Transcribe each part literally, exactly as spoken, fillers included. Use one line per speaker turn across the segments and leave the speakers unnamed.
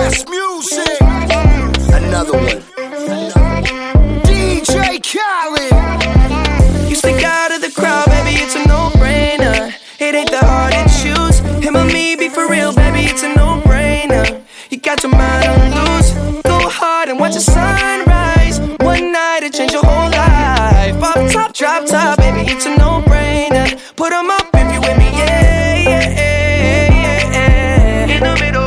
best music. Another one. D J Khaled.
You stick out of the crowd, baby, it's a no-brainer. It ain't that hard to choose. Him or me, be for real, baby, it's a no-brainer. You got your mind on loose. Go hard and watch the sunrise. One night to change your whole life. Off top, drop top, baby, it's a no-brainer. Put 'em up if you with me, yeah, yeah, yeah, yeah, yeah. In the middle.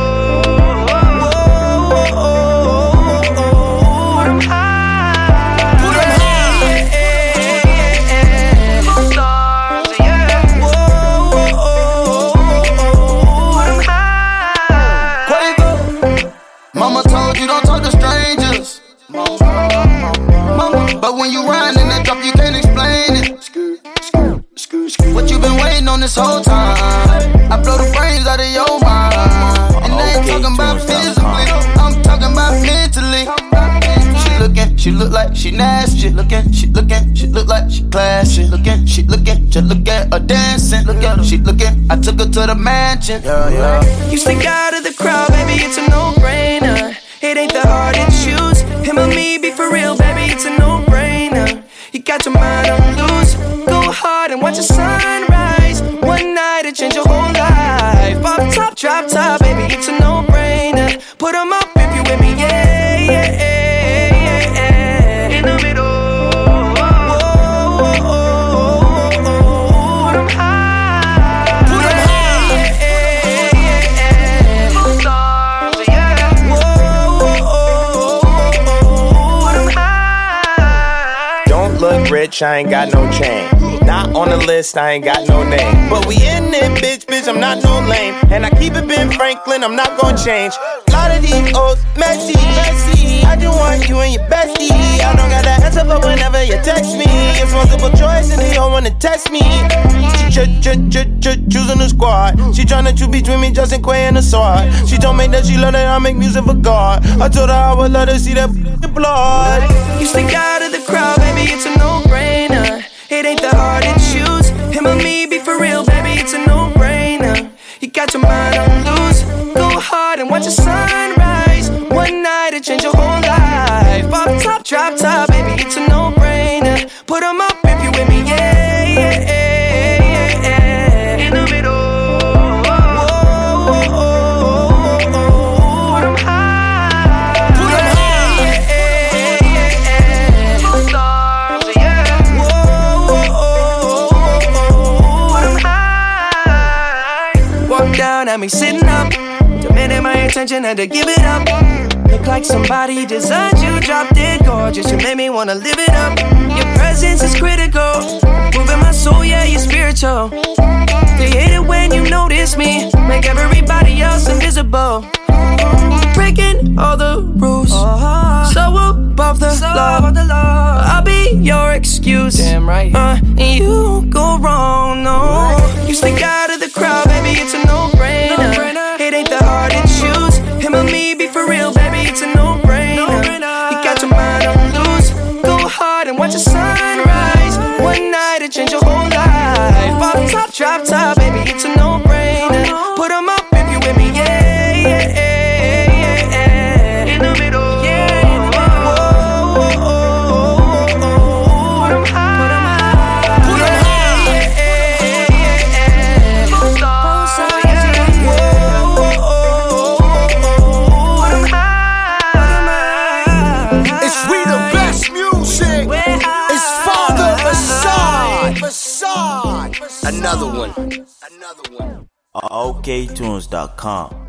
But when you ride in that drop, you can't explain it. What you been waiting on this whole time? I blow the brains out of your mind. And I ain't talking about physically, I'm talking about mentally. She looking, she look like she nasty. Looking, she looking, she look like she classy. Looking, she looking, just look at her dancing. Look at her, she looking, I took her to the mansion. Yeah, yeah.
You stick out of the crowd, baby, it's a no-brainer. It ain't that hard to choose. Him or me, be for real, baby, it's a no-brainer. You got your mind on loose. Go hard and watch the sunrise. One night to change your whole life. Off top, drop top, baby, it's a no-brainer. Put 'em up if you with me, yeah, yeah, yeah, yeah, yeah. In the middle.
Rich, I ain't got no chain. Not on the list, I ain't got no name. But we in it, bitch, bitch, I'm not no lame. And I keep it Ben Franklin, I'm not gon' change. A lot of these old messy, messy. I just want you and your bestie. I don't got that answer, but whenever you text me, it's multiple choice and they don't wanna test me. She ch ch ch ch choosing the squad. She tryna choose between me, Justin Quay and the sword. She told me that she love that I make music for God. I told her I would let her see that blood.
You stick out of the crowd, baby, it's a no-brainer. It ain't that hard to choose. Him or me, be for real, baby, it's a no-brainer. You got your mind on loose. Go hard and watch the sunrise. One night to change your whole life. Off top, drop top, baby, it's a no-brainer. Put 'em up if you with me, yeah, yeah, yeah, yeah, yeah. In the middle. At me sitting up, demanding my attention, had to give it up. Look like somebody designed you, dropped it gorgeous. You made me wanna live it up. Your presence is critical, moving my soul, yeah, you're spiritual. They hate it when you notice me, make everybody else invisible. Breaking all the rules, so above the law. I'll be your excuse, damn right. Uh, and you go wrong, no. You stick out of the crowd, baby, it's a no-brainer. It ain't that hard to choose. Him or me, be for real, baby, it's a no-brainer. You got your mind on loose. Go hard and watch the sunrise. One night to change your whole life. Off top, drop top, baby, it's a no-brainer. Put 'em up if you with me, yeah, yeah, yeah, yeah, yeah. In the middle.
Another one. Another one.
O K tunes dot com